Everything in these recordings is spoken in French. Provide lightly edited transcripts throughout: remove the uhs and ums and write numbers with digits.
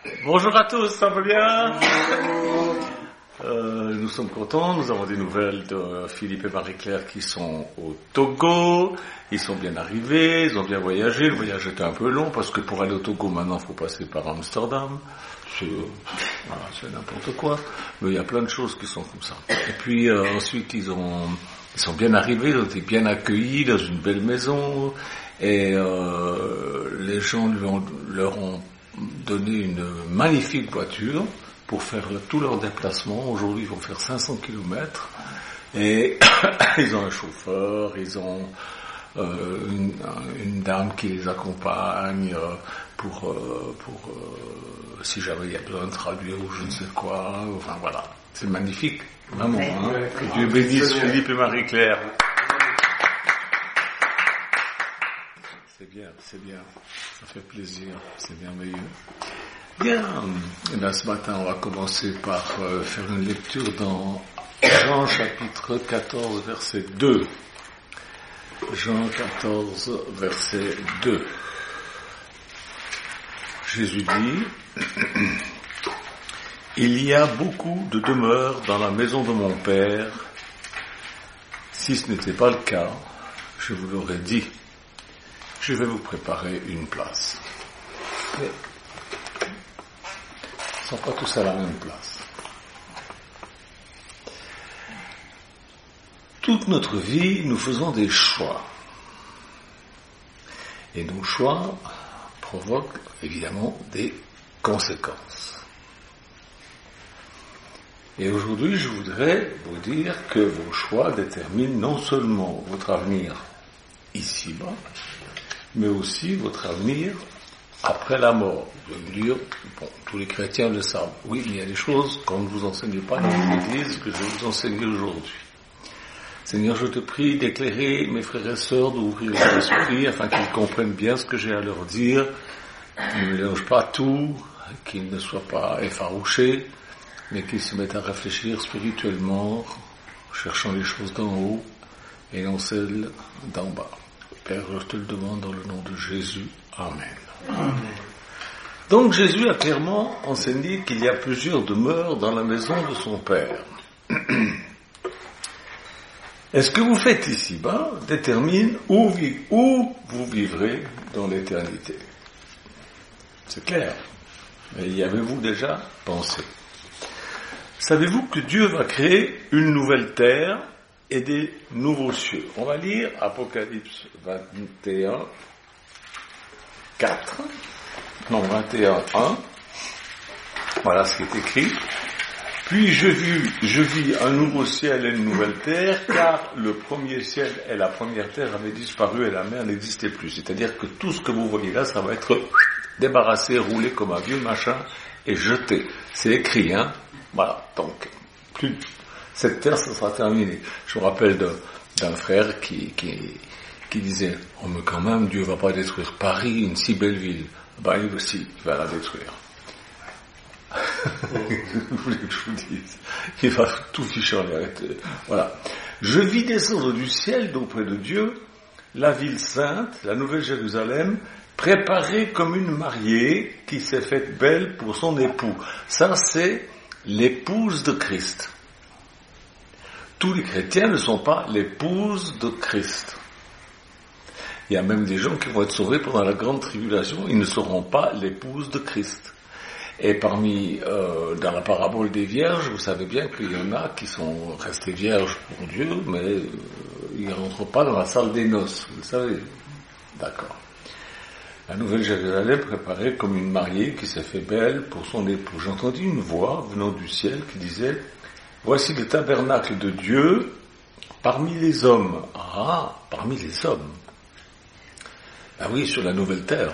Bonjour à tous, ça va bien? Nous sommes contents, nous avons des nouvelles de Philippe et Marie-Claire qui sont au Togo. Ils sont bien arrivés, ils ont bien voyagé. Le voyage était un peu long parce que pour aller au Togo maintenant il faut passer par Amsterdam. C'est n'importe quoi, mais il y a plein de choses qui sont comme ça. Et puis ensuite ils sont bien arrivés, ils ont été bien accueillis dans une belle maison et les gens leur ont donné une magnifique voiture pour faire tout leur déplacement. Aujourd'hui ils vont faire 500 km et ils ont un chauffeur, ils ont une dame qui les accompagne pour si jamais il y a besoin de traduire ou je ne sais quoi, enfin voilà, c'est magnifique, vraiment, hein. Que Dieu bénisse Philippe et Marie-Claire. C'est bien, ça fait plaisir, c'est merveilleux. Bien, et bien ce matin on va commencer par faire une lecture dans Jean chapitre 14 verset 2. Jean 14 verset 2. Jésus dit, il y a beaucoup de demeures dans la maison de mon Père. Si ce n'était pas le cas, je vous l'aurais dit. Je vais vous préparer une place. Mais ils ne sont pas tous à la même place. Toute notre vie, nous faisons des choix. Et nos choix provoquent évidemment des conséquences. Et aujourd'hui, je voudrais vous dire que vos choix déterminent non seulement votre avenir ici-bas, mais aussi votre avenir après la mort. Vous allez me dire, bon, tous les chrétiens le savent. Oui, mais il y a des choses qu'on ne vous enseigne pas dans l'Église que je vais vous enseigner aujourd'hui. Seigneur, je te prie d'éclairer mes frères et sœurs, d'ouvrir leur esprit afin qu'ils comprennent bien ce que j'ai à leur dire, qu'ils ne mélangent pas tout, qu'ils ne soient pas effarouchés, mais qu'ils se mettent à réfléchir spirituellement, cherchant les choses d'en haut et non celles d'en bas. Père, je te le demande dans le nom de Jésus. Amen. Amen. Donc Jésus a clairement enseigné qu'il y a plusieurs demeures dans la maison de son Père. Et ce que vous faites ici-bas détermine où vous vivrez dans l'éternité. C'est clair. Mais y avez-vous déjà pensé? Savez-vous que Dieu va créer une nouvelle terre et des nouveaux cieux? On va lire Apocalypse 21, 1. Voilà ce qui est écrit. Puis je vis un nouveau ciel et une nouvelle terre, car le premier ciel et la première terre avaient disparu et la mer n'existait plus. C'est-à-dire que tout ce que vous voyez là, ça va être débarrassé, roulé comme un vieux machin et jeté. C'est écrit, hein. Voilà, donc, cette terre, ça sera terminé. Je me rappelle d'un frère qui disait, oh mais quand même, Dieu va pas détruire Paris, une si belle ville. Ben, il aussi, il va la détruire. Vous voulez que je vous dise? Il va tout ficher en l'air. Voilà. Je vis descendre du ciel d'auprès de Dieu la ville sainte, la nouvelle Jérusalem, préparée comme une mariée qui s'est faite belle pour son époux. Ça, c'est l'épouse de Christ. Tous les chrétiens ne sont pas l'épouse de Christ. Il y a même des gens qui vont être sauvés pendant la grande tribulation, ils ne seront pas l'épouse de Christ. Et dans la parabole des vierges, vous savez bien qu'il y en a qui sont restés vierges pour Dieu, mais ils ne rentrent pas dans la salle des noces, vous le savez. D'accord. La nouvelle Jérusalem préparée comme une mariée qui s'est fait belle pour son époux. J'ai entendu une voix venant du ciel qui disait, voici le tabernacle de Dieu parmi les hommes. Ah, parmi les hommes. Ah oui, sur la nouvelle terre.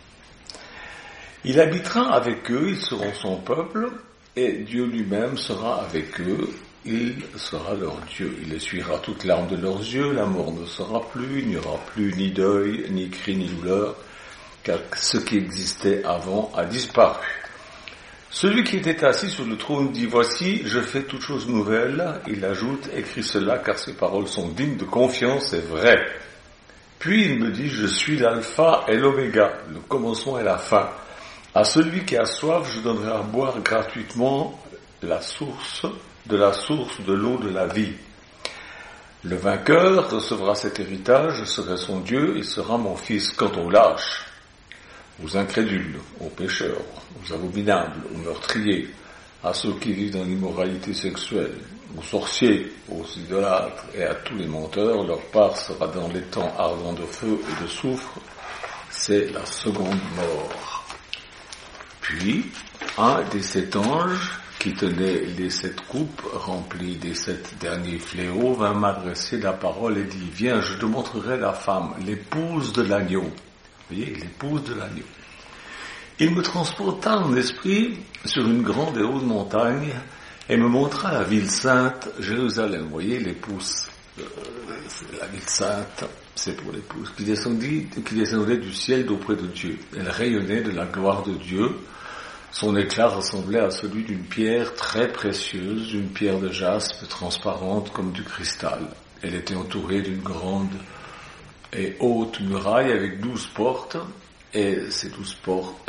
Il habitera avec eux, ils seront son peuple, et Dieu lui-même sera avec eux, il sera leur Dieu. Il essuiera toute larme de leurs yeux, la mort ne sera plus, il n'y aura plus ni deuil, ni cri, ni douleur, car ce qui existait avant a disparu. Celui qui était assis sur le trône dit, voici, je fais toutes choses nouvelles. Il ajoute, écris cela, car ces paroles sont dignes de confiance et vraies. Puis il me dit, je suis l'alpha et l'oméga, le commencement et la fin. À celui qui a soif, je donnerai à boire gratuitement de la source de l'eau de la vie. Le vainqueur recevra cet héritage, je serai son Dieu, il sera mon fils. Quant aux lâches, aux incrédules, aux pécheurs, aux abominables, aux meurtriers, à ceux qui vivent dans l'immoralité sexuelle, aux sorciers, aux idolâtres et à tous les menteurs, leur part sera dans les temps ardents de feu et de soufre, c'est la seconde mort. Puis, un des 7 anges qui tenait les 7 coupes remplies des 7 derniers fléaux vint m'adresser la parole et dit, viens, je te montrerai la femme, l'épouse de l'agneau. Vous voyez, l'épouse de l'agneau. Il me transporta en esprit sur une grande et haute montagne et me montra la ville sainte, Jérusalem. Vous voyez, l'épouse, la ville sainte, c'est pour l'épouse, qui descendait du ciel d'auprès de Dieu. Elle rayonnait de la gloire de Dieu. Son éclat ressemblait à celui d'une pierre très précieuse, d'une pierre de jaspe transparente comme du cristal. Elle était entourée d'une grande et haute muraille avec 12 portes, et à ces 12 portes,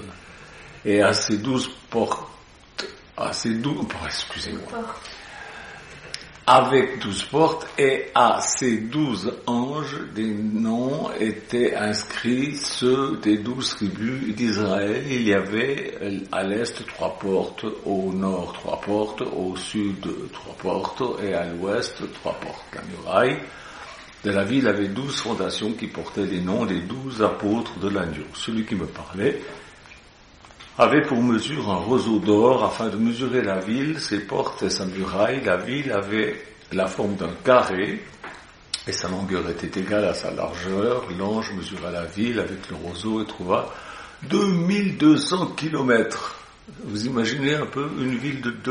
avec 12 portes, et à ces 12 anges, des noms étaient inscrits, ceux des 12 tribus d'Israël. Il y avait à l'est 3 portes, au nord 3 portes, au sud 3 portes, et à l'ouest 3 portes. La muraille de la ville avait 12 fondations qui portaient les noms des 12 apôtres de l'agneau. Celui qui me parlait avait pour mesure un roseau d'or afin de mesurer la ville, ses portes et sa muraille. La ville avait la forme d'un carré et sa longueur était égale à sa largeur. L'ange mesura la ville avec le roseau et trouva 2200 kilomètres. Vous imaginez un peu une ville de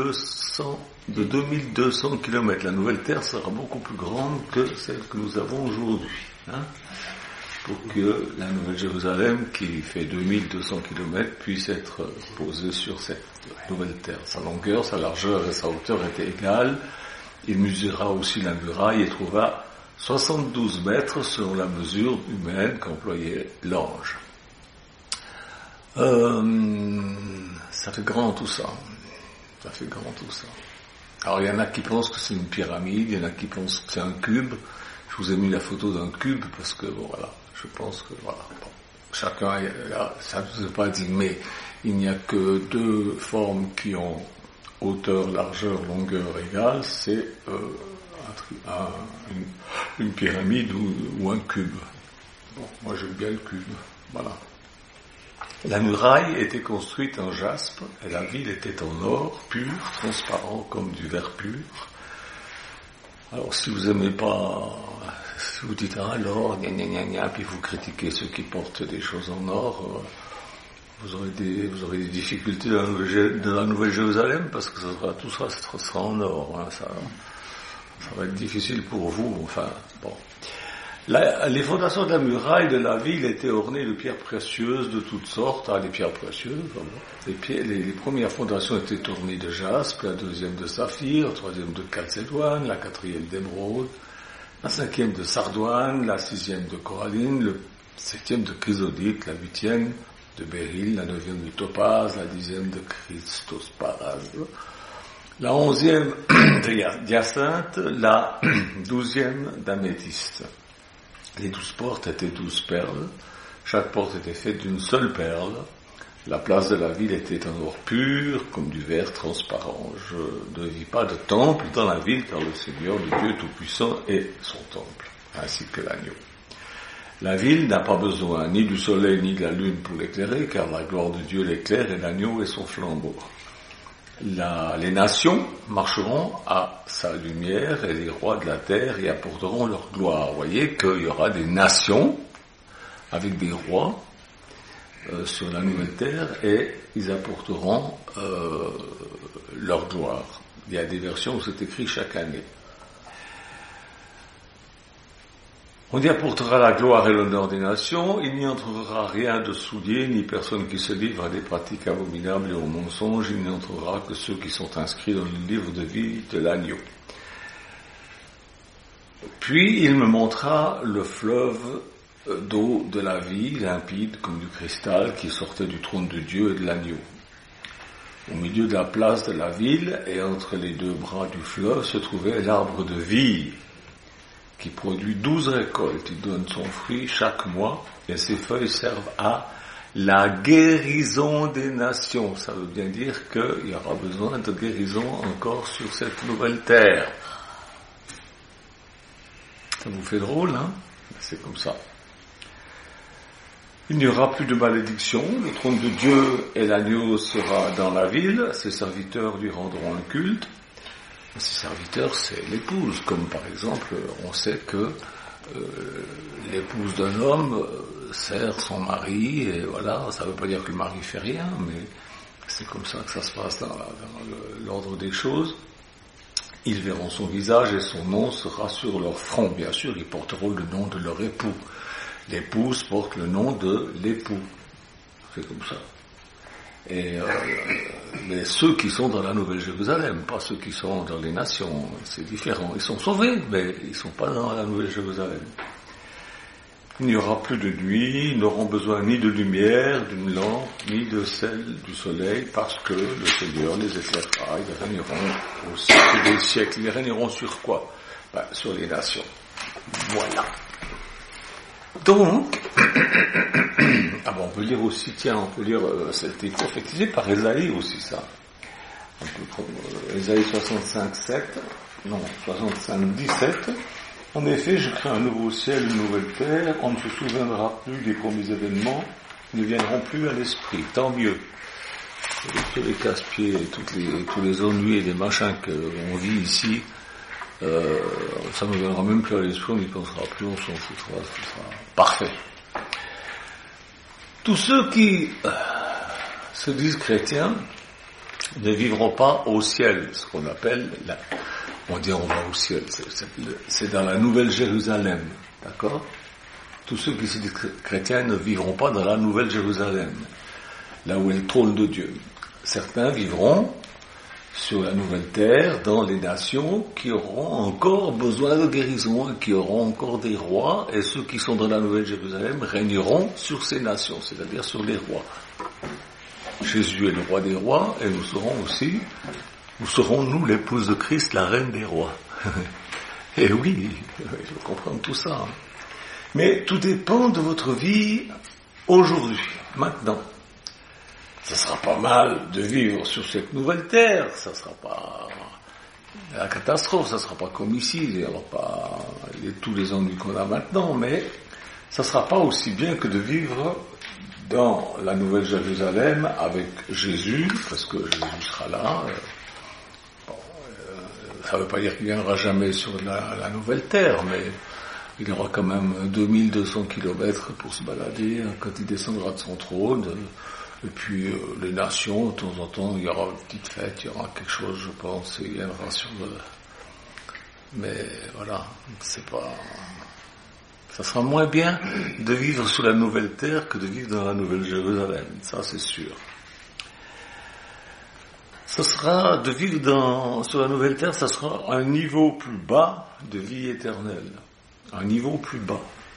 2200 kilomètres. La nouvelle terre sera beaucoup plus grande que celle que nous avons aujourd'hui. Pour que la Nouvelle Jérusalem, qui fait 2200 km, puisse être posée sur cette nouvelle terre. Sa longueur, sa largeur et sa hauteur étaient égales. Il mesura aussi la muraille et trouva 72 mètres selon la mesure humaine qu'employait l'ange. Ça fait grand tout ça. Alors il y en a qui pensent que c'est une pyramide, il y en a qui pensent que c'est un cube. Je vous ai mis la photo d'un cube parce que voilà. Je pense que voilà, chacun, ça ne vous est pas dit, mais il n'y a que 2 formes qui ont hauteur, largeur, longueur égale, c'est une pyramide ou un cube. Bon, moi j'aime bien le cube, voilà. La muraille était construite en jaspe et la ville était en or pur, transparent comme du verre pur. Alors si vous aimez pas, si vous dites l'or, puis vous critiquez ceux qui portent des choses en or, vous aurez des difficultés dans la Nouvelle Jérusalem parce que tout ça sera en or. Ça va être difficile pour vous. Enfin bon. Les fondations de la muraille de la ville étaient ornées de pierres précieuses de toutes sortes. Les pierres précieuses, les premières fondations étaient ornées de jaspe, la deuxième de saphir, la troisième de calcédoine, la quatrième d'émeraude, la cinquième de sardoine, la sixième de coralline, le septième de chrysodite, la huitième de béryl, la neuvième de topaz, la dixième de christospase, la onzième de hyacinthe, la 12e d'améthyste. Les 12 portes étaient 12 perles. Chaque porte était faite d'une seule perle. La place de la ville était en or pur, comme du verre transparent. Je ne vis pas de temple dans la ville, car le Seigneur, le Dieu Tout-Puissant, est son temple, ainsi que l'agneau. La ville n'a pas besoin ni du soleil ni de la lune pour l'éclairer, car la gloire de Dieu l'éclaire et l'agneau est son flambeau. Les nations marcheront à sa lumière et les rois de la terre y apporteront leur gloire. Vous voyez qu'il y aura des nations avec des rois sur la nouvelle terre et ils apporteront leur gloire. Il y a des versions où c'est écrit chaque année. On y apportera la gloire et l'honneur des nations, il n'y entrera rien de souillé, ni personne qui se livre à des pratiques abominables et aux mensonges, il n'y entrera que ceux qui sont inscrits dans le livre de vie de l'agneau. Puis il me montra le fleuve d'eau de la vie, limpide comme du cristal, qui sortait du trône de Dieu et de l'agneau. Au milieu de la place de la ville et entre les deux bras du fleuve se trouvait l'arbre de vie, qui produit 12 récoltes. Il donne son fruit chaque mois et ses feuilles servent à la guérison des nations. Ça veut bien dire qu'il y aura besoin de guérison encore sur cette nouvelle terre. Ça vous fait drôle, hein? C'est comme ça. Il n'y aura plus de malédiction, le trône de Dieu et l'agneau sera dans la ville, ses serviteurs lui rendront un culte. Ses serviteurs, c'est l'épouse, comme par exemple, on sait que l'épouse d'un homme sert son mari, et voilà, ça ne veut pas dire que le mari fait rien, mais c'est comme ça que ça se passe dans l'ordre des choses. Ils verront son visage et son nom sera sur leur front. Bien sûr, ils porteront le nom de leur époux. L'épouse porte le nom de l'époux. C'est comme ça. Et mais ceux qui sont dans la Nouvelle Jérusalem, pas ceux qui sont dans les nations, c'est différent. Ils sont sauvés, mais ils ne sont pas dans la Nouvelle Jérusalem. Il n'y aura plus de nuit, ils n'auront besoin ni de lumière, d'une lampe, ni de celle du soleil, parce que le Seigneur les éclairera, ils régneront au siècle des siècles. Ils régneront sur quoi? Sur les nations. Voilà. Donc, on peut lire aussi, c'était prophétisé par Ésaïe aussi, ça. On peut prendre Ésaïe 65:17. En effet, je crée un nouveau ciel, une nouvelle terre, on ne se souviendra plus des premiers événements, ils ne viendront plus à l'esprit, tant mieux. Tous les casse-pieds, tous les ennuis et les machins qu'on vit ici, ça ne viendra même plus à l'esprit, on n'y pensera plus, on s'en foutra, ce sera parfait. Tous ceux qui se disent chrétiens ne vivront pas au ciel, ce qu'on appelle, on dit on va au ciel, c'est dans la Nouvelle Jérusalem, d'accord? Tous ceux qui se disent chrétiens ne vivront pas dans la Nouvelle Jérusalem, là où est le trône de Dieu. Certains vivront sur la nouvelle terre, dans les nations qui auront encore besoin de guérison, qui auront encore des rois, et ceux qui sont dans la Nouvelle Jérusalem régneront sur ces nations, c'est-à-dire sur les rois. Jésus est le roi des rois, et nous serons nous l'épouse de Christ, la reine des rois. Et oui, je comprends tout ça. Mais tout dépend de votre vie aujourd'hui, maintenant. Ça sera pas mal de vivre sur cette nouvelle terre, ça sera pas la catastrophe, ça sera pas comme ici, il n'y aura pas tous les ennuis qu'on a maintenant, mais ça sera pas aussi bien que de vivre dans la Nouvelle Jérusalem avec Jésus, parce que Jésus sera là. Ça ne veut pas dire qu'il ne viendra jamais sur la nouvelle terre, mais il y aura quand même 2200 kilomètres pour se balader quand il descendra de son trône. Et puis les nations, de temps en temps, il y aura une petite fête, il y aura quelque chose, je pense, et il viendra sur le... Mais voilà, c'est pas... Ça sera moins bien de vivre sur la nouvelle terre que de vivre dans la Nouvelle Jérusalem, ça c'est sûr. Ça sera de vivre sur la nouvelle terre, ça sera un niveau plus bas de vie éternelle, un niveau plus bas.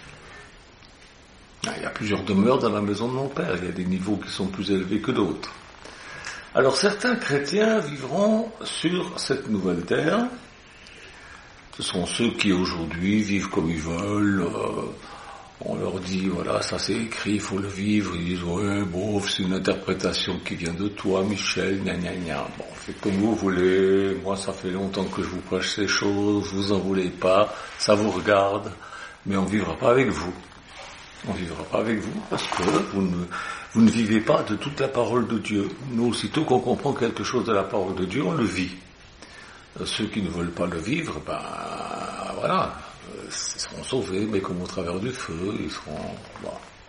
Il y a plusieurs demeures dans la maison de mon père, il y a des niveaux qui sont plus élevés que d'autres. Alors certains chrétiens vivront sur cette nouvelle terre, ce sont ceux qui aujourd'hui vivent comme ils veulent, on leur dit voilà ça c'est écrit, il faut le vivre, ils disent ouais bof c'est une interprétation qui vient de toi Michel, gna gna gna, bon faites comme vous voulez, moi ça fait longtemps que je vous prêche ces choses, vous en voulez pas, ça vous regarde, mais on vivra pas avec vous. On ne vivra pas avec vous parce que vous ne vivez pas de toute la parole de Dieu. Nous, aussitôt qu'on comprend quelque chose de la parole de Dieu, on le vit. Ceux qui ne veulent pas le vivre, voilà, ils seront sauvés, mais comme au travers du feu, ils seront... Bon.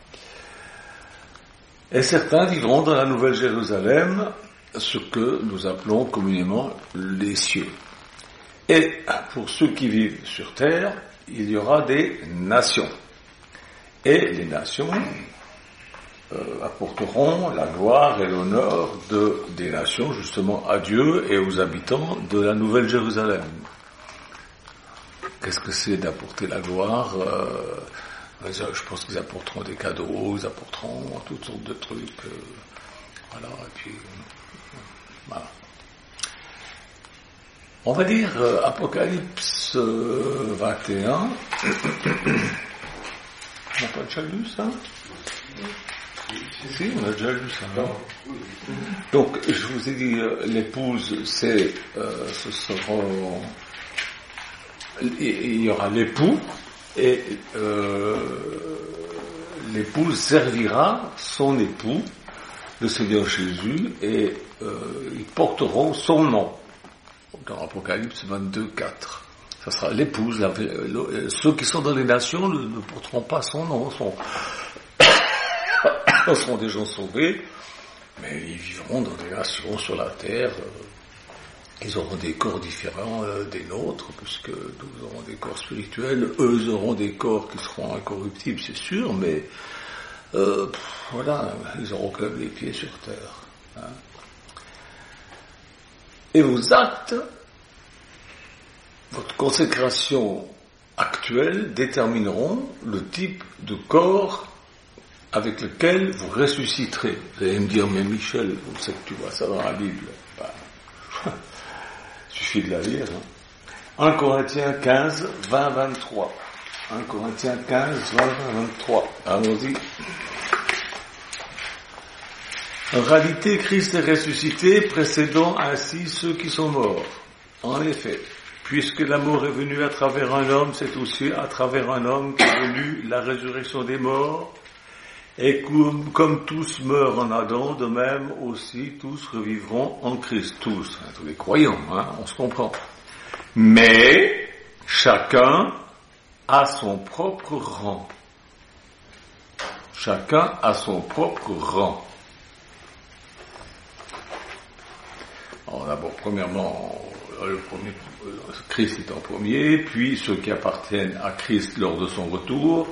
Et certains vivront dans la Nouvelle Jérusalem, ce que nous appelons communément les cieux. Et pour ceux qui vivent sur terre, il y aura des nations. Et les nations apporteront la gloire et l'honneur des nations justement à Dieu et aux habitants de la Nouvelle Jérusalem. Qu'est-ce que c'est d'apporter la gloire Je pense qu'ils apporteront des cadeaux, ils apporteront toutes sortes de trucs. Voilà, et puis voilà. On va dire Apocalypse 21. On n'a pas déjà lu ça? Si, on a déjà lu ça. Non? Donc, je vous ai dit, l'épouse, ce seront, il y aura l'époux, et l'épouse servira son époux, le Seigneur Jésus, et ils porteront son nom. Dans Apocalypse 22, 4. Ça sera l'épouse. Ceux qui sont dans les nations ne porteront pas son nom. Seront des gens sauvés, mais ils vivront dans des nations sur la terre. Ils auront des corps différents des nôtres, puisque nous aurons des corps spirituels. Eux, ils auront des corps qui seront incorruptibles, c'est sûr, mais voilà, ils auront quand même les pieds sur terre. Hein. Et vos actes, votre consécration actuelle détermineront le type de corps avec lequel vous ressusciterez. Vous allez me dire, mais Michel, où c'est que tu vois ça dans la Bible? Il suffit de la lire. Hein. 1 Corinthiens 15, 20, 23. 1 Corinthiens 15, 20, 23. Allons-y. En réalité, Christ est ressuscité, précédant ainsi ceux qui sont morts. En effet, puisque la mort est venue à travers un homme, c'est aussi à travers un homme qu'est venue la résurrection des morts. Et comme tous meurent en Adam, de même aussi tous revivront en Christ. Tous les croyants, hein, on se comprend. Mais chacun a son propre rang. Chacun a son propre rang. Alors d'abord, premièrement, Christ est en premier, puis ceux qui appartiennent à Christ lors de son retour.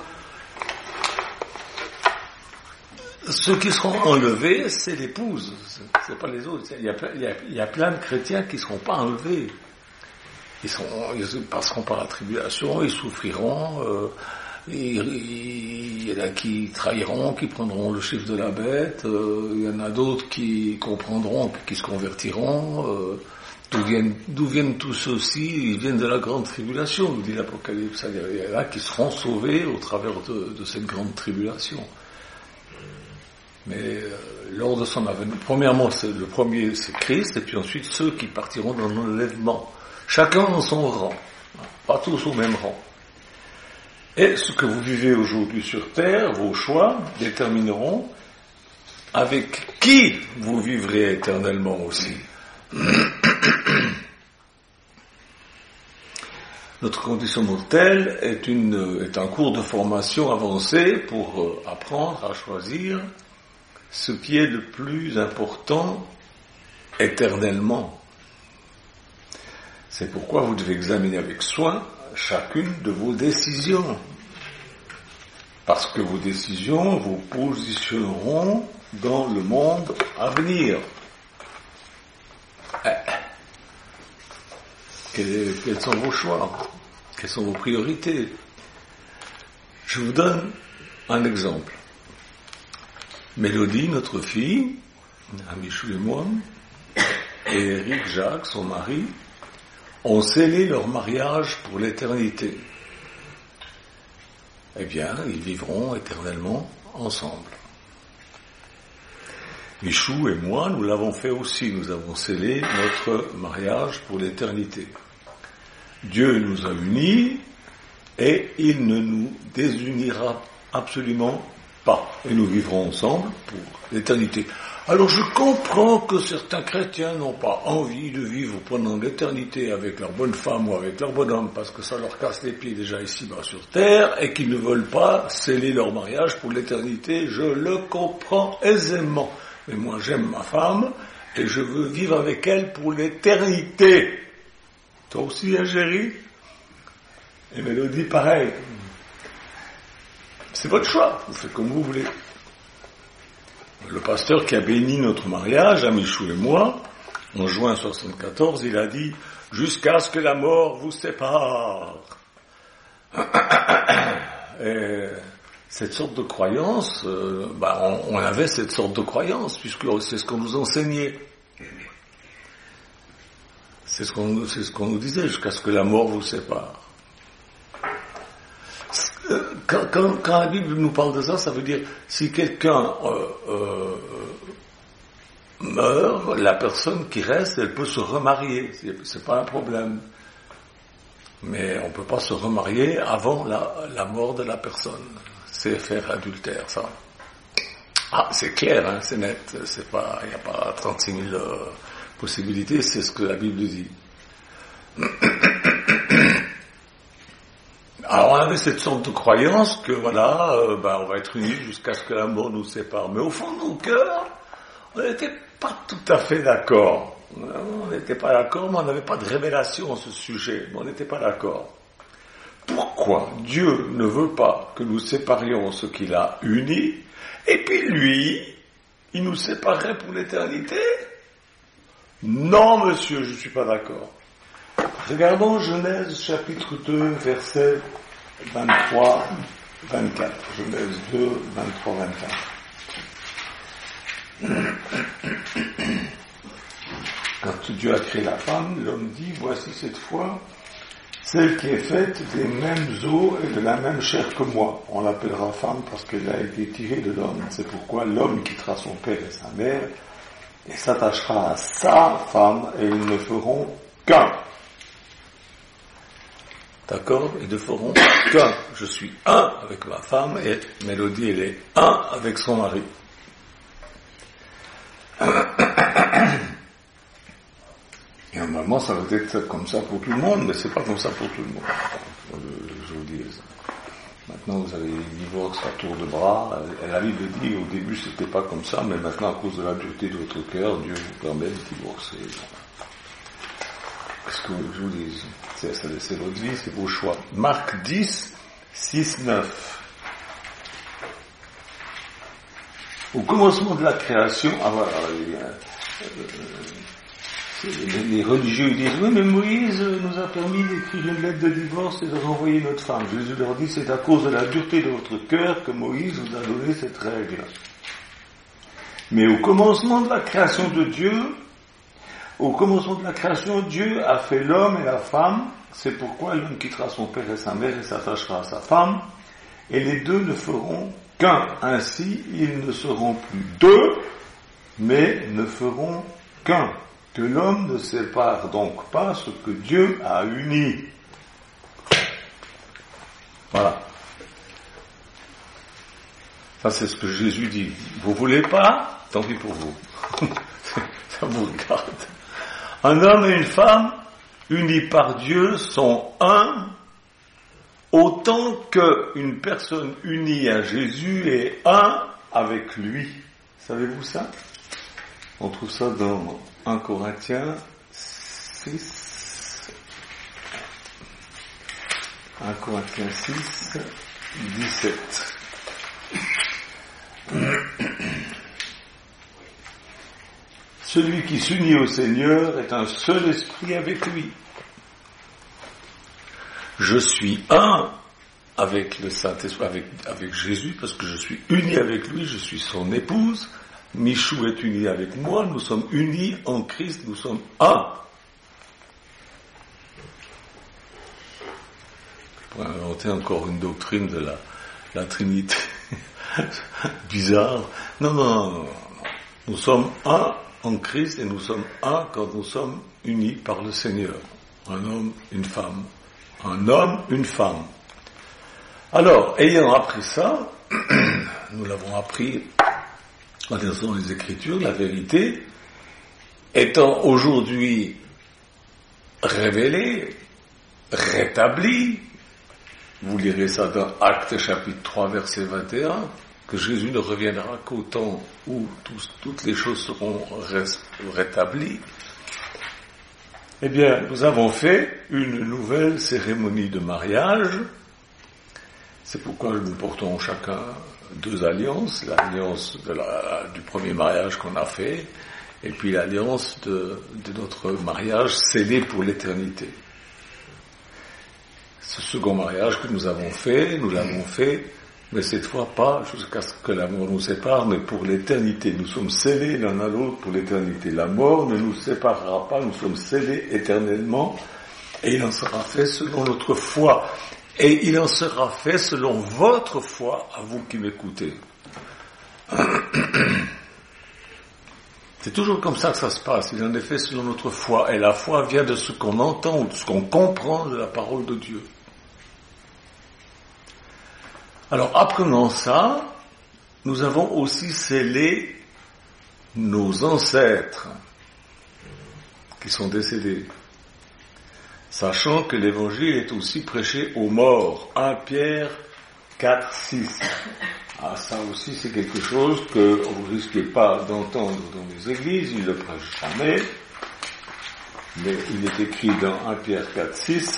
Ceux qui seront enlevés, c'est l'épouse, c'est pas les autres. Il y a plein de chrétiens qui ne seront pas enlevés. Ils passeront par la tribulation, ils souffriront, il y en a qui trahiront, qui prendront le chiffre de la bête, il y en a d'autres qui comprendront, qui se convertiront. D'où viennent tous ceux-ci? Ils viennent de la grande tribulation, nous dit l'Apocalypse. Il y en a qui seront sauvés au travers de cette grande tribulation. Mais lors de son avènement, premièrement, le premier c'est Christ, et puis ensuite ceux qui partiront dans l'enlèvement. Chacun dans son rang, pas tous au même rang. Et ce que vous vivez aujourd'hui sur terre, vos choix détermineront avec qui vous vivrez éternellement aussi. Notre condition mortelle est un cours de formation avancé pour apprendre à choisir ce qui est le plus important éternellement. C'est pourquoi vous devez examiner avec soin chacune de vos décisions. Parce que vos décisions vous positionneront dans le monde à venir. Quels sont vos choix? Quelles sont vos priorités? Je vous donne un exemple. Mélodie, notre fille, Michou et moi, et Eric Jacques, son mari, ont scellé leur mariage pour l'éternité. Eh bien, ils vivront éternellement ensemble. Michou et moi, nous l'avons fait aussi. Nous avons scellé notre mariage pour l'éternité. Dieu nous a unis et il ne nous désunira absolument pas. Et nous vivrons ensemble pour l'éternité. Alors je comprends que certains chrétiens n'ont pas envie de vivre pendant l'éternité avec leur bonne femme ou avec leur bon homme parce que ça leur casse les pieds déjà ici-bas sur terre et qu'ils ne veulent pas sceller leur mariage pour l'éternité. Je le comprends aisément. Mais moi j'aime ma femme et je veux vivre avec elle pour l'éternité. Toi aussi, hein, chérie? Et Mélodie, pareil. C'est votre choix, vous faites comme vous voulez. Le pasteur qui a béni notre mariage, à Michou et moi, en juin 74, il a dit « Jusqu'à ce que la mort vous sépare ». Et cette sorte de croyance, on avait cette sorte de croyance, puisque c'est ce qu'on nous enseignait. C'est ce qu'on nous disait, jusqu'à ce que la mort vous sépare. Quand la Bible nous parle de ça, ça veut dire, si quelqu'un meurt, la personne qui reste, elle peut se remarier, c'est pas un problème. Mais on peut pas se remarier avant la mort de la personne. C'est faire adultère, ça. Ah, c'est clair, hein, c'est net, c'est pas, il n'y a pas 36 000 possibilités, c'est ce que la Bible dit. Alors on avait cette sorte de croyance que voilà, on va être unis jusqu'à ce que la mort nous sépare. Mais au fond de nos cœurs, on n'était pas tout à fait d'accord. On n'était pas d'accord, mais on n'avait pas de révélation à ce sujet. Mais on n'était pas d'accord. Pourquoi Dieu ne veut pas que nous séparions ce qu'il a uni, et puis lui, il nous séparerait pour l'éternité? Non, monsieur, je ne suis pas d'accord. Regardons Genèse chapitre 2, versets 23, 24. Genèse 2, 23, 24. Quand Dieu a créé la femme, l'homme dit, voici cette fois celle qui est faite des mêmes os et de la même chair que moi. On l'appellera femme parce qu'elle a été tirée de l'homme. C'est pourquoi l'homme quittera son père et sa mère et s'attachera à sa femme et ils ne feront qu'un. D'accord? Ils ne feront qu'un. Je suis un avec ma femme et Mélodie, elle est un avec son mari. Et normalement, ça va être comme ça pour tout le monde, mais c'est pas comme ça pour tout le monde. Je vous dis. Maintenant, vous avez les divorces à tour de bras. La Bible dit, au début, c'était pas comme ça, mais maintenant, à cause de la dureté de votre cœur, Dieu vous permet de divorcer. Qu'est-ce que je vous dis? C'est votre vie, c'est vos choix. Marc 10, 6, 9. Au commencement de la création, les religieux disent, oui, mais Moïse nous a permis d'écrire une lettre de divorce et de renvoyer notre femme. Jésus leur dit, c'est à cause de la dureté de votre cœur que Moïse vous a donné cette règle. Mais au commencement de la création de Dieu, Dieu a fait l'homme et la femme, c'est pourquoi l'homme quittera son père et sa mère et s'attachera à sa femme, et les deux ne feront qu'un. Ainsi, ils ne seront plus deux, mais ne feront qu'un. Que l'homme ne sépare donc pas ce que Dieu a uni. Voilà. Ça, c'est ce que Jésus dit. Vous voulez pas? Tant pis pour vous. Ça vous regarde. Un homme et une femme, unis par Dieu, sont un, autant qu'une personne unie à Jésus est un avec lui. Savez-vous ça? On trouve ça dans 1 Corinthiens 6. 1 Corinthiens 6, 17. Celui qui s'unit au Seigneur est un seul esprit avec lui. Je suis un avec le Saint-Esprit, avec Jésus, parce que je suis uni avec lui, je suis son épouse. Michou est uni avec moi, nous sommes unis en Christ, nous sommes un. Je pourrais inventer encore une doctrine de la Trinité. Bizarre. Non. Nous sommes un en Christ et nous sommes un quand nous sommes unis par le Seigneur. Un homme, une femme. Un homme, une femme. Alors, ayant appris ça, nous l'avons appris en lisant les Écritures, la vérité, étant aujourd'hui révélée, rétablie, vous lirez ça dans Actes chapitre 3 verset 21, que Jésus ne reviendra qu'au temps où toutes les choses seront rétablies. Eh bien, nous avons fait une nouvelle cérémonie de mariage. C'est pourquoi nous portons chacun 2 alliances, l'alliance du premier mariage qu'on a fait, et puis l'alliance de notre mariage scellé pour l'éternité. Ce second mariage que nous avons fait, nous l'avons fait mais cette fois pas jusqu'à ce que la mort nous sépare, mais pour l'éternité. Nous sommes scellés l'un à l'autre pour l'éternité. La mort ne nous séparera pas, nous sommes scellés éternellement, et il en sera fait selon notre foi. Et il en sera fait selon votre foi, à vous qui m'écoutez. C'est toujours comme ça que ça se passe. Il en est fait selon notre foi. Et la foi vient de ce qu'on entend ou de ce qu'on comprend de la parole de Dieu. Alors, apprenant ça, nous avons aussi scellé nos ancêtres qui sont décédés, sachant que l'évangile est aussi prêché aux morts. 1 Pierre 4, 6. Ah, ça aussi, c'est quelque chose que vous ne risquez pas d'entendre dans les églises, ils ne le prêchent jamais, mais il est écrit dans 1 Pierre 4, 6.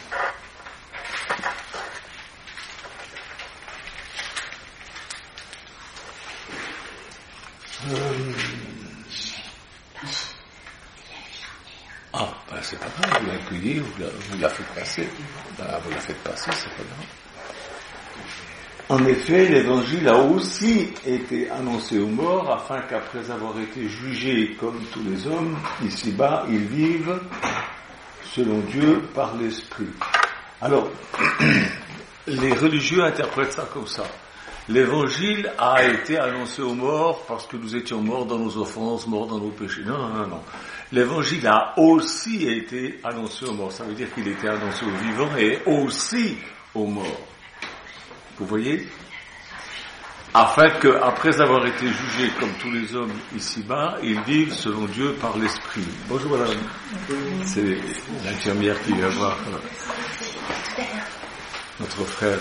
C'est pas grave, vous l'accueillez, vous la faites passer. Vous la faites passer, c'est pas grave. En effet, l'évangile a aussi été annoncé aux morts, afin qu'après avoir été jugés comme tous les hommes, ici-bas, ils vivent selon Dieu par l'Esprit. Alors, les religieux interprètent ça comme ça. L'évangile a été annoncé aux morts parce que nous étions morts dans nos offenses, morts dans nos péchés. Non. L'évangile a aussi été annoncé aux morts. Ça veut dire qu'il était annoncé aux vivants et aussi aux morts. Vous voyez ? Afin que, après avoir été jugés comme tous les hommes ici-bas, ils vivent selon Dieu par l'Esprit. Bonjour madame. C'est l'infirmière qui vient voir notre frère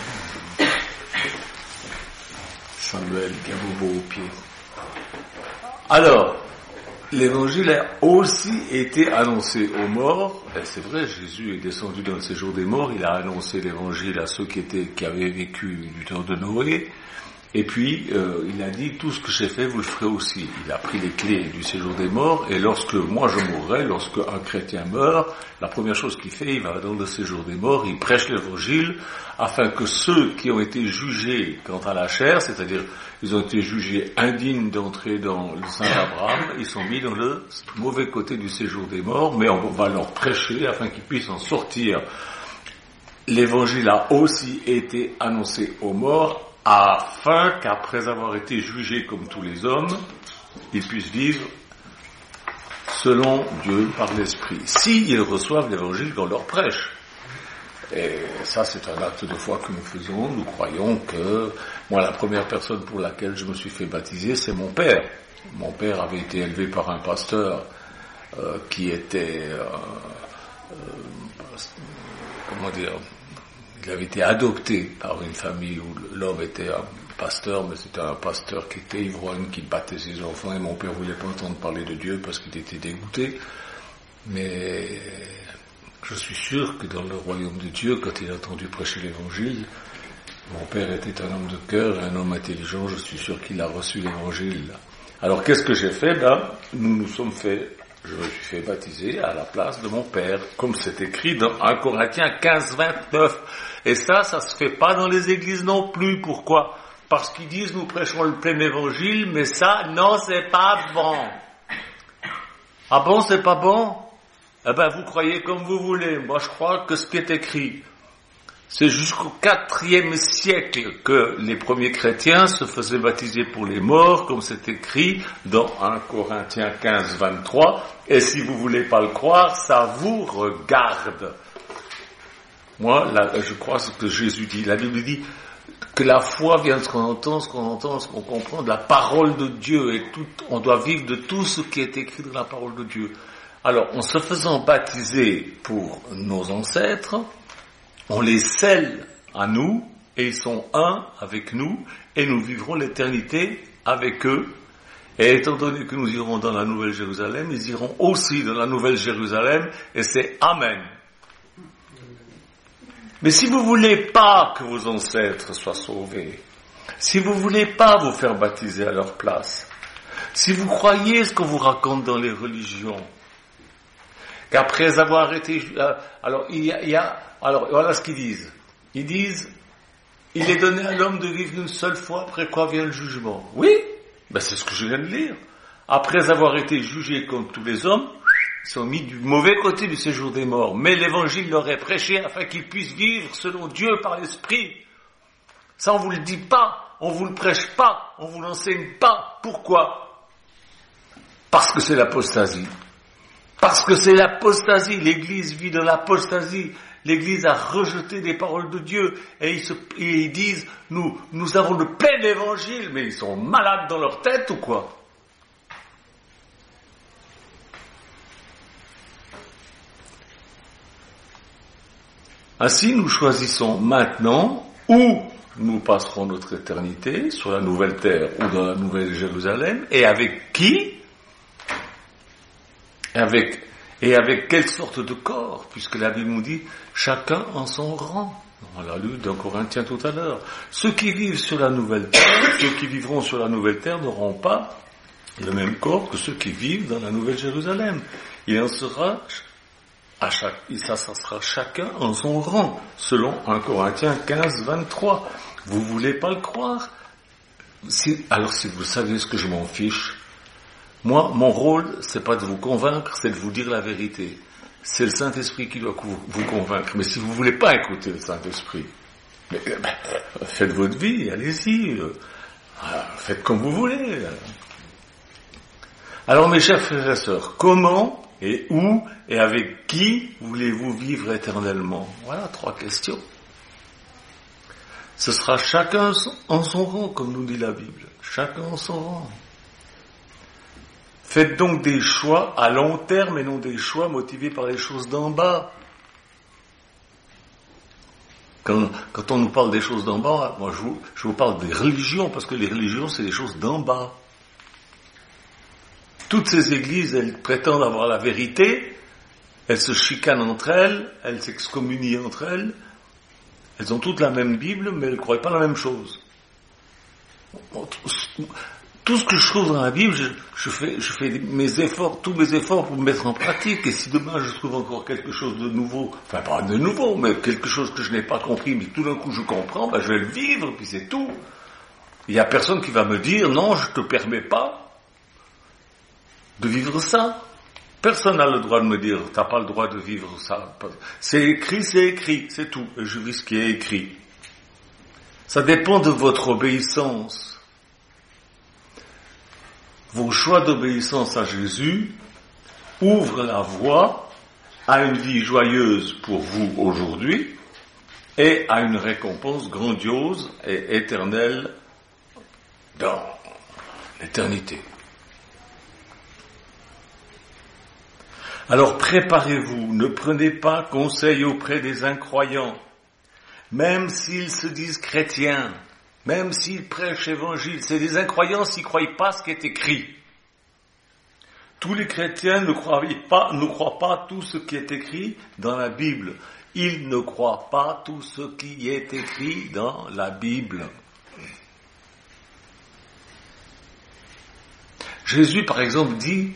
Samuel Gabobo au pied. Alors, l'évangile a aussi été annoncé aux morts. Et c'est vrai, Jésus est descendu dans le séjour des morts. Il a annoncé l'évangile à ceux qui avaient vécu du temps de Noé. Et puis, il a dit, tout ce que j'ai fait, vous le ferez aussi. Il a pris les clés du séjour des morts. Et lorsque moi je mourrai, lorsque un chrétien meurt, la première chose qu'il fait, il va dans le séjour des morts, il prêche l'évangile, afin que ceux qui ont été jugés quant à la chair, c'est-à-dire ils ont été jugés indignes d'entrer dans le sein d'Abraham, ils sont mis dans le mauvais côté du séjour des morts, mais on va leur prêcher afin qu'ils puissent en sortir. L'évangile a aussi été annoncé aux morts, afin qu'après avoir été jugés comme tous les hommes, ils puissent vivre selon Dieu par l'Esprit. S'ils reçoivent l'évangile qu'on leur prêche. Et ça, c'est un acte de foi que nous faisons. Nous croyons que, moi, la première personne pour laquelle je me suis fait baptiser, c'est mon père. Mon père avait été élevé par un pasteur qui était, il avait été adopté par une famille où l'homme était un pasteur, mais c'était un pasteur qui était ivrogne, qui battait ses enfants, et mon père voulait pas entendre parler de Dieu parce qu'il était dégoûté. Mais je suis sûr que dans le royaume de Dieu, quand il a entendu prêcher l'évangile, mon père était un homme de cœur, un homme intelligent, je suis sûr qu'il a reçu l'évangile. Alors qu'est-ce que j'ai fait? Je me suis fait baptiser à la place de mon père, comme c'est écrit dans 1 Corinthiens 15, 29. Et ça se fait pas dans les églises non plus. Pourquoi? Parce qu'ils disent nous prêchons le plein évangile, mais ça, non, c'est pas bon. Ah bon, c'est pas bon? Eh ben, vous croyez comme vous voulez. Moi, je crois que ce qui est écrit, c'est jusqu'au IVe siècle que les premiers chrétiens se faisaient baptiser pour les morts, comme c'est écrit dans 1 Corinthiens 15, 23. Et si vous voulez pas le croire, ça vous regarde. Moi, là, je crois ce que Jésus dit. La Bible dit que la foi vient de ce qu'on entend, ce qu'on comprend, de la parole de Dieu. Et on doit vivre de tout ce qui est écrit dans la parole de Dieu. Alors, en se faisant baptiser pour nos ancêtres, on les scelle à nous, et ils sont un avec nous, et nous vivrons l'éternité avec eux. Et étant donné que nous irons dans la Nouvelle Jérusalem, ils iront aussi dans la Nouvelle Jérusalem, et c'est Amen. Mais si vous voulez pas que vos ancêtres soient sauvés, si vous voulez pas vous faire baptiser à leur place, si vous croyez ce qu'on vous raconte dans les religions, qu'après avoir été... alors voilà ce qu'ils disent. Ils disent, il est donné à l'homme de vivre une seule fois, après quoi vient le jugement. Oui, ben c'est ce que je viens de lire. Après avoir été jugés comme tous les hommes, ils sont mis du mauvais côté du séjour des morts. Mais l'évangile leur est prêché afin qu'ils puissent vivre selon Dieu par l'Esprit. Ça, on vous le dit pas, on vous le prêche pas, on vous l'enseigne pas. Pourquoi? Parce que c'est l'apostasie. Parce que c'est l'apostasie. L'Église vit dans l'apostasie. L'Église a rejeté les paroles de Dieu et ils disent nous avons le plein évangile, mais ils sont malades dans leur tête ou quoi? Ainsi, nous choisissons maintenant où nous passerons notre éternité, sur la nouvelle terre ou dans la nouvelle Jérusalem, et avec qui, et avec quelle sorte de corps, puisque la Bible nous dit chacun en son rang. On l'a lu dans Corinthiens tout à l'heure. Ceux qui vivent sur la nouvelle terre, ceux qui vivront sur la nouvelle terre n'auront pas le même corps que ceux qui vivent dans la nouvelle Jérusalem. Il en sera ça sera chacun en son rang, selon 1 Corinthiens 15, 23. Vous voulez pas le croire? Alors si vous savez ce que je m'en fiche, moi, mon rôle, c'est pas de vous convaincre, c'est de vous dire la vérité. C'est le Saint-Esprit qui doit vous convaincre. Mais si vous voulez pas écouter le Saint-Esprit, faites votre vie, allez-y, faites comme vous voulez. Alors mes chers frères et sœurs, comment et où et avec qui voulez-vous vivre éternellement? Voilà 3 questions. Ce sera chacun en son rang, comme nous dit la Bible. Chacun en son rang. Faites donc des choix à long terme et non des choix motivés par les choses d'en bas. Quand on nous parle des choses d'en bas, moi je vous parle des religions, parce que les religions c'est des choses d'en bas. Toutes ces églises, elles prétendent avoir la vérité, elles se chicanent entre elles s'excommunient entre elles ont toutes la même Bible, mais elles ne croient pas la même chose. Tout ce que je trouve dans la Bible, je fais tous mes efforts pour me mettre en pratique, et si demain je trouve encore quelque chose de nouveau, enfin pas de nouveau, mais quelque chose que je n'ai pas compris, mais tout d'un coup je comprends, je vais le vivre, puis c'est tout. Il n'y a personne qui va me dire, non, je te permets pas de vivre ça. Personne n'a le droit de me dire, t'as pas le droit de vivre ça. C'est écrit, c'est tout. Et je vis ce qui est écrit. Ça dépend de votre obéissance. Vos choix d'obéissance à Jésus ouvrent la voie à une vie joyeuse pour vous aujourd'hui et à une récompense grandiose et éternelle dans l'éternité. Alors préparez-vous, ne prenez pas conseil auprès des incroyants, même s'ils se disent chrétiens, même s'ils prêchent l'évangile. C'est des incroyants s'ils ne croient pas ce qui est écrit. Tous les chrétiens ne croient pas tout ce qui est écrit dans la Bible. Ils ne croient pas tout ce qui est écrit dans la Bible. Jésus, par exemple, dit...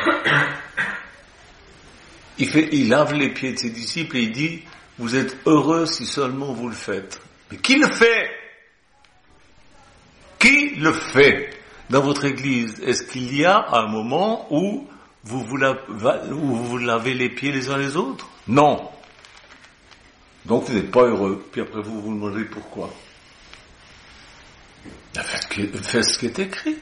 Il lave les pieds de ses disciples et il dit, vous êtes heureux si seulement vous le faites. Mais qui le fait? Qui le fait dans votre église? Est-ce qu'il y a un moment où vous vous lavez les pieds les uns les autres? Non. Donc vous n'êtes pas heureux. Puis après vous vous demandez pourquoi. Faites ce qui est écrit.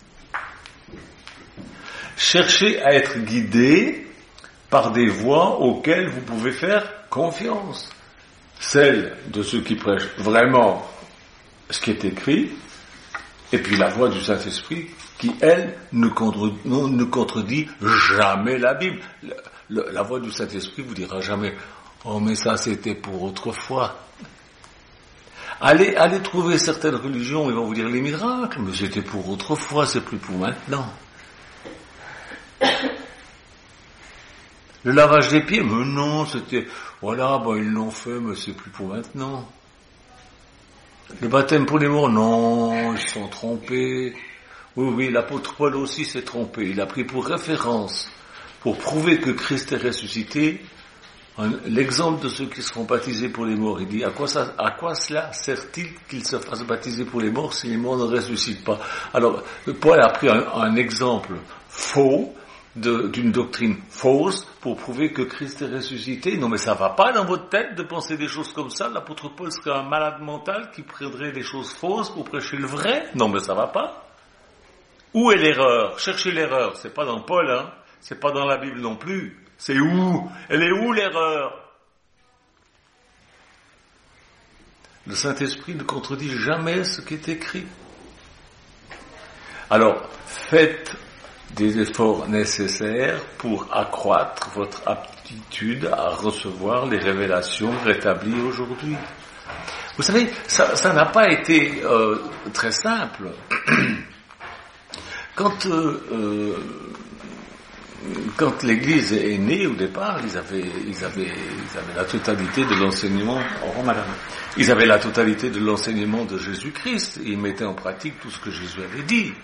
Cherchez à être guidé par des voies auxquelles vous pouvez faire confiance. Celle de ceux qui prêchent vraiment ce qui est écrit, et puis la voix du Saint-Esprit qui, elle, ne contredit jamais la Bible. La voix du Saint-Esprit vous dira jamais « Oh, mais ça c'était pour autrefois ». Allez trouver certaines religions, ils vont vous dire les miracles, mais c'était pour autrefois, c'est plus pour maintenant. Le lavage des pieds, mais non, c'était, ils l'ont fait, mais c'est plus pour maintenant. Le baptême pour les morts, non, ils se sont trompés. Oui, l'apôtre Paul aussi s'est trompé. Il a pris pour référence, pour prouver que Christ est ressuscité, l'exemple de ceux qui seront baptisés pour les morts. Il dit, à quoi cela sert-il qu'ils se fassent baptiser pour les morts si les morts ne ressuscitent pas? Alors, Paul a pris un exemple faux, d'une doctrine fausse, pour prouver que Christ est ressuscité. Non, mais ça va pas dans votre tête de penser des choses comme ça. L'apôtre Paul serait un malade mental qui prendrait des choses fausses pour prêcher le vrai. Non, mais ça va pas. Où est l'erreur? Cherchez l'erreur. C'est pas dans Paul, hein. C'est pas dans la Bible non plus. C'est où? Elle est où l'erreur? Le Saint-Esprit ne contredit jamais ce qui est écrit. Alors, faites des efforts nécessaires pour accroître votre aptitude à recevoir les révélations rétablies aujourd'hui. Vous savez, ça n'a pas été très simple. Quand l'Église est née au départ, ils avaient la totalité de l'enseignement. Au revoir, madame. Ils avaient la totalité de l'enseignement de Jésus-Christ. Ils mettaient en pratique tout ce que Jésus avait dit.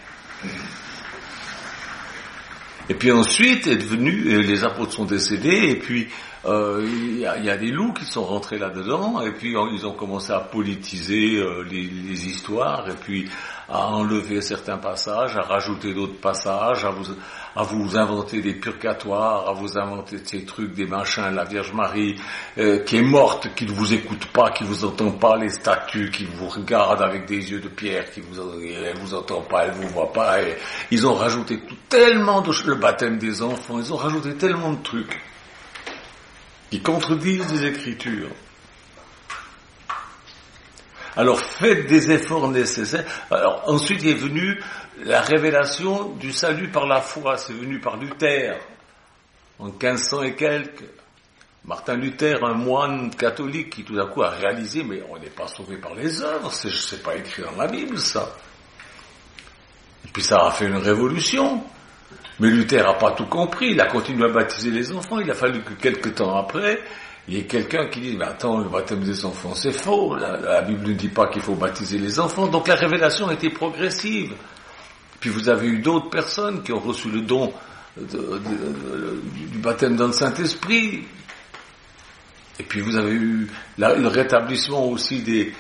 Et puis ensuite est devenu, les apôtres sont décédés, et puis il y a des loups qui sont rentrés là-dedans, et puis ils ont commencé à politiser les histoires, et puis à enlever certains passages, à rajouter d'autres passages, à vous inventer des purgatoires, à vous inventer ces trucs, des machins, la Vierge Marie qui est morte, qui ne vous écoute pas, qui vous entend pas, les statues qui vous regardent avec des yeux de pierre, elle vous entend pas, elle vous voit pas. Et ils ont rajouté tellement de le baptême des enfants, ils ont rajouté tellement de trucs qui contredisent les Écritures. Alors faites des efforts nécessaires. Alors ensuite est venue la révélation du salut par la foi. C'est venu par Luther en 1500 et quelques. Martin Luther, un moine catholique qui tout à coup a réalisé, mais on n'est pas sauvé par les œuvres, c'est pas écrit dans la Bible ça. Et puis ça a fait une révolution. Mais Luther n'a pas tout compris, il a continué à baptiser les enfants, il a fallu que quelques temps après, il y ait quelqu'un qui dit, mais attends, le baptême des enfants c'est faux, la Bible ne dit pas qu'il faut baptiser les enfants, donc la révélation était progressive. Puis vous avez eu d'autres personnes qui ont reçu le don du baptême dans le Saint-Esprit. Et puis vous avez eu le rétablissement aussi des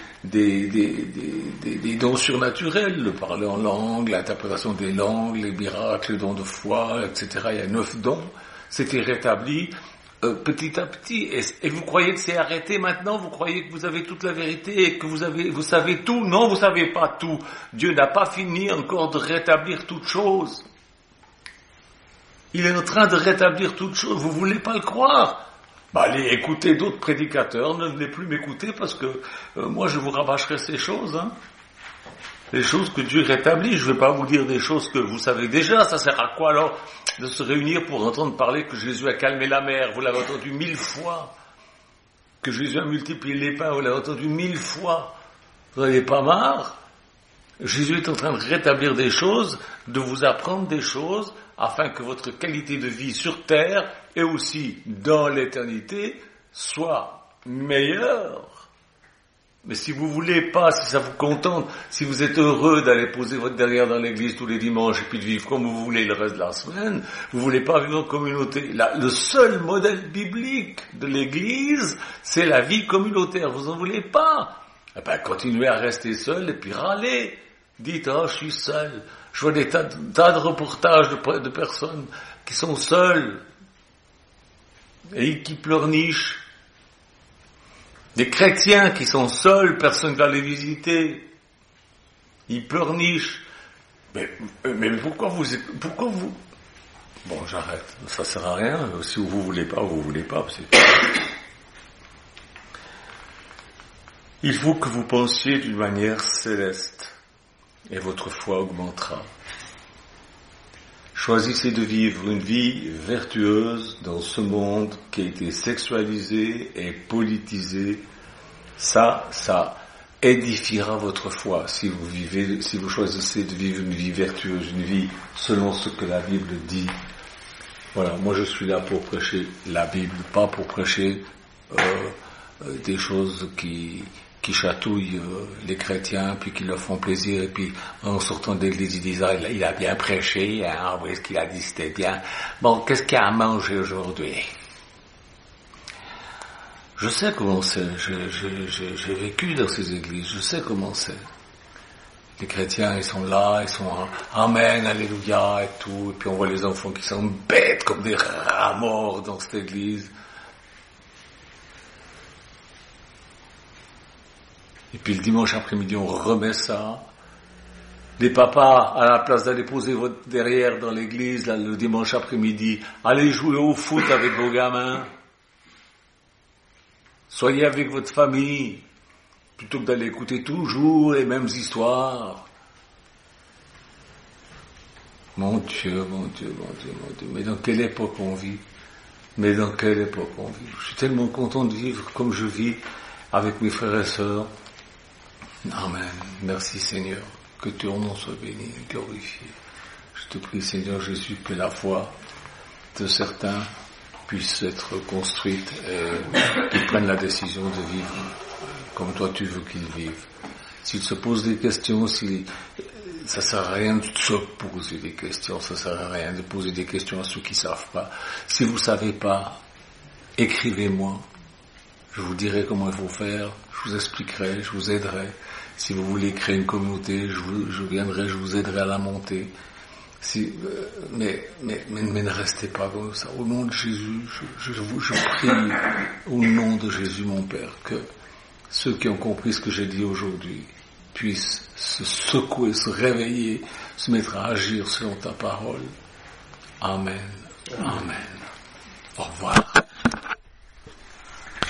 dons surnaturels, le parler en langue, l'interprétation des langues, les miracles, les dons de foi, etc. Il y a 9 dons. C'était rétabli petit à petit. Et vous croyez que c'est arrêté maintenant? Vous croyez que vous avez toute la vérité et que vous savez tout? Non, vous savez pas tout. Dieu n'a pas fini encore de rétablir toute chose. Il est en train de rétablir toute chose. Vous voulez pas le croire? Allez écoutez d'autres prédicateurs, ne venez plus m'écouter parce que moi je vous rabâcherai ces choses, hein. Les choses que Dieu rétablit, je ne vais pas vous dire des choses que vous savez déjà, ça sert à quoi alors de se réunir pour entendre parler que Jésus a calmé la mer, vous l'avez entendu 1000 fois, que Jésus a multiplié les pains, vous l'avez entendu 1000 fois, vous n'avez pas marre? Jésus est en train de rétablir des choses, de vous apprendre des choses, afin que votre qualité de vie sur terre et aussi dans l'éternité soit meilleure. Mais si vous voulez pas, si ça vous contente, si vous êtes heureux d'aller poser votre derrière dans l'église tous les dimanches et puis de vivre comme vous voulez le reste de la semaine, vous voulez pas vivre en communauté. Le seul modèle biblique de l'église, c'est la vie communautaire. Vous en voulez pas? Continuez à rester seul et puis râlez. Dites, je suis seul. Je vois des tas de reportages de personnes qui sont seules et qui pleurnichent. Des chrétiens qui sont seuls, personne ne va les visiter. Ils pleurnichent. Mais pourquoi vous... Bon, j'arrête. Ça sert à rien. Si vous voulez pas, vous voulez pas. Il faut que vous pensiez d'une manière céleste. Et votre foi augmentera. Choisissez de vivre une vie vertueuse dans ce monde qui a été sexualisé et politisé. Ça édifiera votre foi si vous choisissez de vivre une vie vertueuse, une vie selon ce que la Bible dit. Voilà, moi je suis là pour prêcher la Bible, pas pour prêcher des choses qui chatouillent les chrétiens, puis qui leur font plaisir, et puis en sortant de l'église, ils disent il a bien prêché, oui, ce qu'il a dit c'était bien. Bon, qu'est-ce qu'il y a à manger aujourd'hui? Je sais comment c'est, j'ai vécu dans ces églises, je sais comment c'est. Les chrétiens, ils sont là, ils sont Amen, Alléluia et tout, et puis on voit les enfants qui sont bêtes comme des rats morts dans cette église. Et puis le dimanche après-midi, on remet ça. Les papas, à la place d'aller poser votre derrière dans l'église, là, le dimanche après-midi, allez jouer au foot avec vos gamins. Soyez avec votre famille, plutôt que d'aller écouter toujours les mêmes histoires. Mon Dieu, mon Dieu, mon Dieu, mon Dieu. Mais dans quelle époque on vit? Mais dans quelle époque on vit? Je suis tellement content de vivre comme je vis avec mes frères et sœurs. Amen. Merci Seigneur. Que ton nom soit béni et glorifié. Je te prie Seigneur Jésus que la foi de certains puisse être construite et qu'ils prennent la décision de vivre comme toi tu veux qu'ils vivent. S'ils se posent des questions, ça sert à rien de se poser des questions, ça sert à rien de poser des questions à ceux qui savent pas. Si vous savez pas, écrivez-moi. Je vous dirai comment il faut faire, je vous expliquerai, je vous aiderai. Si vous voulez créer une communauté, je viendrai, je vous aiderai à la monter. Mais ne restez pas comme ça. Au nom de Jésus, je prie au nom de Jésus, mon Père, que ceux qui ont compris ce que j'ai dit aujourd'hui puissent se secouer, se réveiller, se mettre à agir selon ta parole. Amen. Amen. Au revoir.